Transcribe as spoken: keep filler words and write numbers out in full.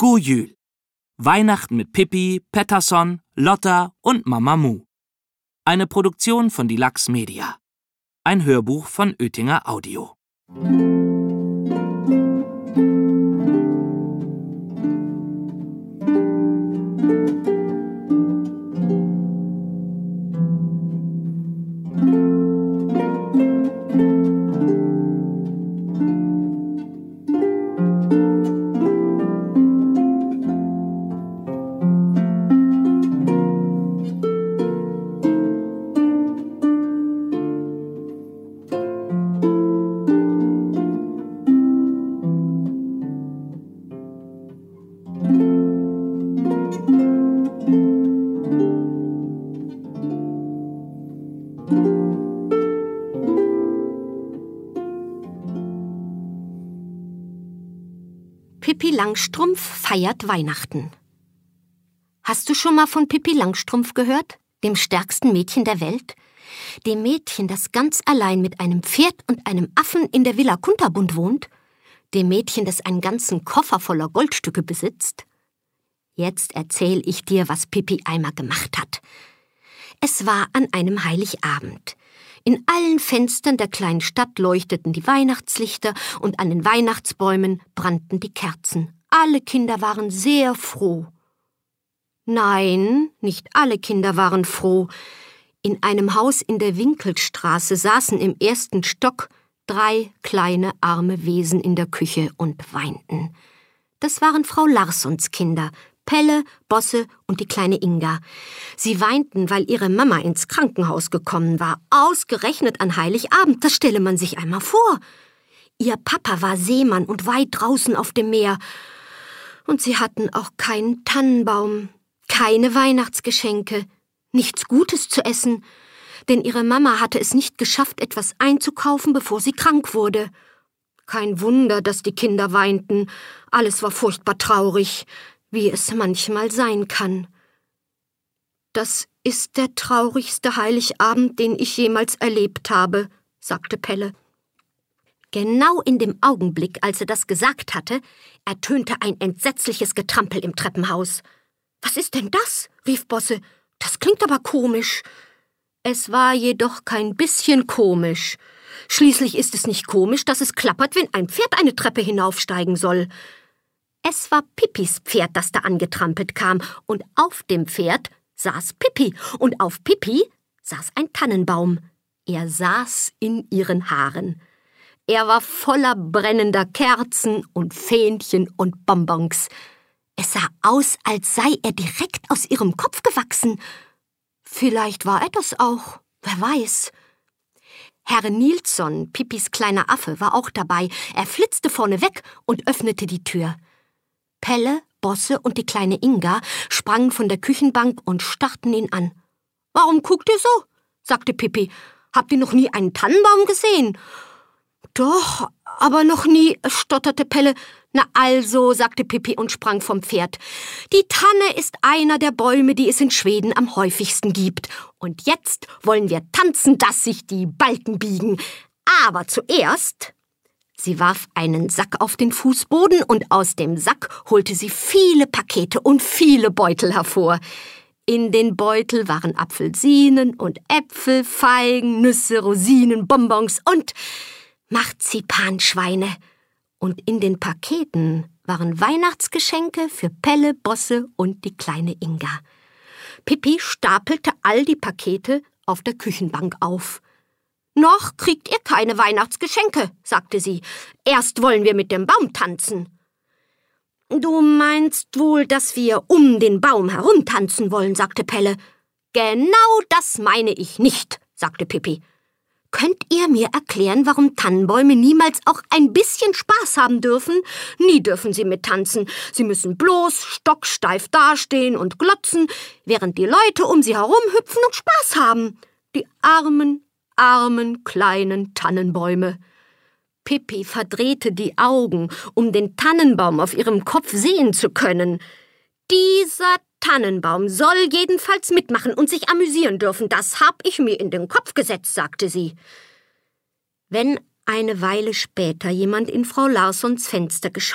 God Jul. Weihnachten mit Pippi, Pettersson, Lotta und Mama Mu. Eine Produktion von die Lachs Media. Ein Hörbuch von Oetinger Audio. Pippi Langstrumpf feiert Weihnachten. Hast du schon mal von Pippi Langstrumpf gehört? Dem stärksten Mädchen der Welt? Dem Mädchen, das ganz allein mit einem Pferd und einem Affen in der Villa Kunterbund wohnt? Dem Mädchen, das einen ganzen Koffer voller Goldstücke besitzt? Jetzt erzähl ich dir, was Pippi einmal gemacht hat. Es war an einem Heiligabend. In allen Fenstern der kleinen Stadt leuchteten die Weihnachtslichter und an den Weihnachtsbäumen brannten die Kerzen. Alle Kinder waren sehr froh. Nein, nicht alle Kinder waren froh. In einem Haus in der Winkelstraße saßen im ersten Stock drei kleine arme Wesen in der Küche und weinten. Das waren Frau Larssons Kinder, Pelle, Bosse und die kleine Inga. Sie weinten, weil ihre Mama ins Krankenhaus gekommen war. Ausgerechnet an Heiligabend, das stelle man sich einmal vor. Ihr Papa war Seemann und weit draußen auf dem Meer. Und sie hatten auch keinen Tannenbaum, keine Weihnachtsgeschenke, nichts Gutes zu essen. Denn ihre Mama hatte es nicht geschafft, etwas einzukaufen, bevor sie krank wurde. Kein Wunder, dass die Kinder weinten. Alles war furchtbar traurig, wie es manchmal sein kann. »Das ist der traurigste Heiligabend, den ich jemals erlebt habe«, sagte Pelle. Genau in dem Augenblick, als er das gesagt hatte, ertönte ein entsetzliches Getrampel im Treppenhaus. »Was ist denn das?« rief Bosse. »Das klingt aber komisch.« Es war jedoch kein bisschen komisch. Schließlich ist es nicht komisch, dass es klappert, wenn ein Pferd eine Treppe hinaufsteigen soll. Es war Pippis Pferd, das da angetrampelt kam, und auf dem Pferd saß Pippi, und auf Pippi saß ein Tannenbaum. Er saß in ihren Haaren. Er war voller brennender Kerzen und Fähnchen und Bonbons. Es sah aus, als sei er direkt aus ihrem Kopf gewachsen. Vielleicht war er das auch, wer weiß. Herr Nilsson, Pippis kleiner Affe, war auch dabei. Er flitzte vorne weg und öffnete die Tür. Pelle, Bosse und die kleine Inga sprangen von der Küchenbank und starrten ihn an. »Warum guckt ihr so?« sagte Pippi. »Habt ihr noch nie einen Tannenbaum gesehen?« »Doch, aber noch nie«, stotterte Pelle. »Na also«, sagte Pippi und sprang vom Pferd. »Die Tanne ist einer der Bäume, die es in Schweden am häufigsten gibt. Und jetzt wollen wir tanzen, dass sich die Balken biegen. Aber zuerst...« Sie warf einen Sack auf den Fußboden und aus dem Sack holte sie viele Pakete und viele Beutel hervor. In den Beutel waren Apfelsinen und Äpfel, Feigen, Nüsse, Rosinen, Bonbons und Marzipanschweine. Und in den Paketen waren Weihnachtsgeschenke für Pelle, Bosse und die kleine Inga. Pippi stapelte all die Pakete auf der Küchenbank auf. »Noch kriegt ihr keine Weihnachtsgeschenke«, sagte sie. »Erst wollen wir mit dem Baum tanzen.« »Du meinst wohl, dass wir um den Baum herumtanzen wollen«, sagte Pelle. »Genau das meine ich nicht«, sagte Pippi. »Könnt ihr mir erklären, warum Tannenbäume niemals auch ein bisschen Spaß haben dürfen? Nie dürfen sie mittanzen. Sie müssen bloß stocksteif dastehen und glotzen, während die Leute um sie herum hüpfen und Spaß haben. Die armen, armen kleinen Tannenbäume.« Pippi verdrehte die Augen, um den Tannenbaum auf ihrem Kopf sehen zu können. »Dieser Tannenbaum soll jedenfalls mitmachen und sich amüsieren dürfen. Das hab ich mir in den Kopf gesetzt«, sagte sie. Wenn eine Weile später jemand in Frau Larssons Fenster geschaut